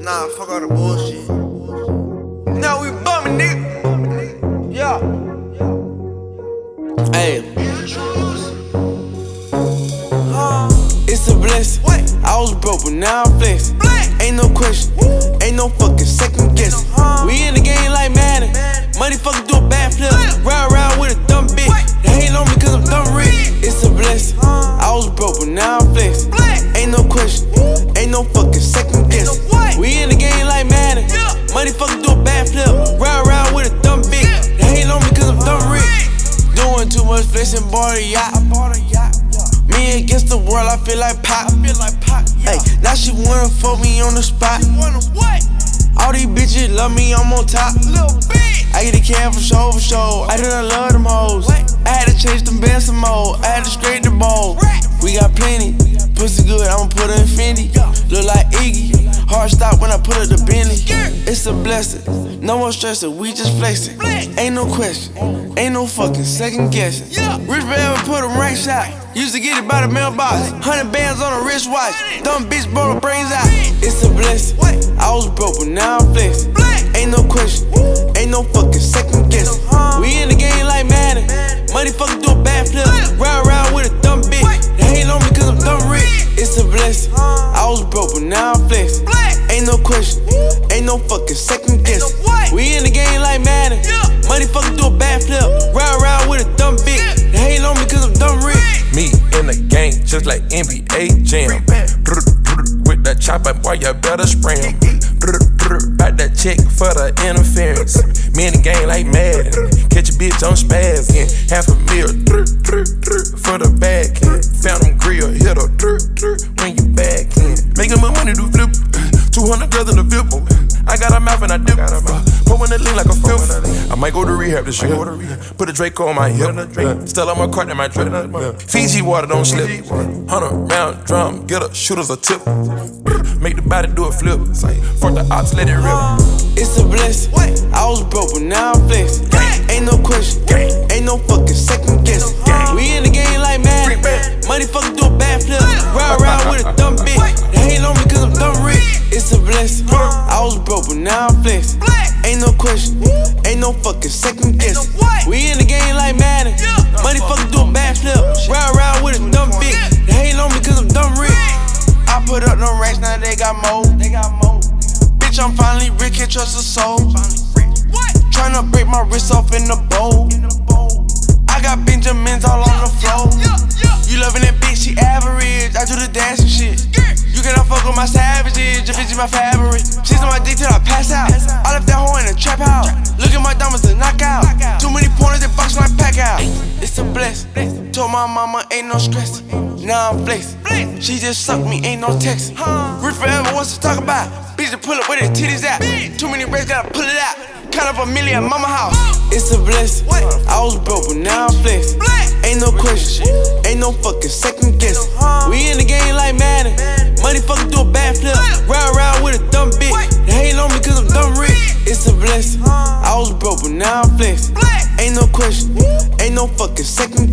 Nah, fuck all the bullshit. Now we bumming, nigga. Yeah. Hey. It's a blessing. I was broke, but now I'm flexing. Ain't no question, ain't no fucking second guessing. We in the game like Madden. Money fucking do a backflip. Round with a dumb bitch. They hate on me cause I'm dumb rich. It's a blessing. I was broke, but now I'm flexing. Ain't no question, ain't no fucking second guessing. We in the game like Madden. Money fucking do a backflip. Round with a dumb bitch. They hate on me cause I'm dumb rich. Doing too much flexing, bought a yacht. Me against the world, I feel like Pop. Hey, now she wanna fuck me on the spot. All these bitches love me, I'm on top. I get a cab for sure. I done love them hoes. I had to change them bands some more. I had to straighten the ball. We got plenty. Pussy good, I'ma put her in Fendi. Look like Iggy. Hard stop when I put her to Bentley. It's a blessing. No more stressing, we just flexing. Ain't no question, ain't no fucking second guessing. Rich man put him right shot. Used to get it by the mailbox. 100 bands on a wristwatch. Dumb bitch blow the brains out. It's a blessing. I was broke, but now I'm flexing. Ain't no question, ain't no fucking second guessing. We in the game like Madden. Money fucking do a backflip. Round with a dumb bitch. They hate on me cause I'm dumb rich. It's a blessing. I was broke, but now I'm flexing. Ain't no question, ain't no fucking second guessing. We in the game like Madden. Money fucking do a backflip. Round with a dumb bitch. They hate on me cause I'm dumb rich. Me in the game, just like NBA Jam. With that chopper, boy, you better spray him. Back that check for the interference. Me in the game like Madden. Catch a bitch on spazzing. $500,000 for the back end. Found them grill, hit her when you back in. Making my money do flip. 200 girls in the VIP. I got a mouth and I dip. Pouring the lean like a filth. I might go to rehab this year. Put a Draco on my hip. Still on my cart in my drip. Fiji water don't slip. 100 round drum, get a shooter's a tip. Make the body do a flip. Fuck the ops, let it rip. It's a blessing. I was broke, but now I'm flexing. Ain't no question, ain't no fucking second guessing. We in the game like Madden. Money fucking do a backflip. Round with a dumb bitch. They hate on me cause I'm dumb rich. It's a blessing. I was broke, but now I'm flexing. Ain't no question, ain't no fucking second guessing. We in the game like Madden. Money fucking do a backflip. Round with a dumb bitch. They hate on me cause I'm dumb rich. I put up no racks, now they got more. Bitch, I'm finally rich, can't trust a soul. Tryna break my wrist off in the bowl. I got Benjamins all on the floor. You loving that bitch, she average. I do the dancing shit. You cannot fuck with my savages, your bitch is my fabric. She's on my dick till I pass out. I left that hoe in the trap house. Look at my diamonds to knock out. Too many pointers, they box my pack out. It's a blessing. Told my mama ain't no stress. Now I'm flexing. She just sucked me, ain't no texting. Rich forever wants to talk about. Bitch to pull up where the titties at. Too many racks, gotta pull it out. Count up a million at mama house. It's a blessing. I was broke, but now I'm flexing. Ain't no question, ain't no fucking second guessing. We in the game like Madden. Money fucking do a backflip. Round with a dumb bitch. They hate on me cause I'm dumb rich. It's a blessing. I was broke, but now I'm flexing. Ain't no question, ain't no fucking second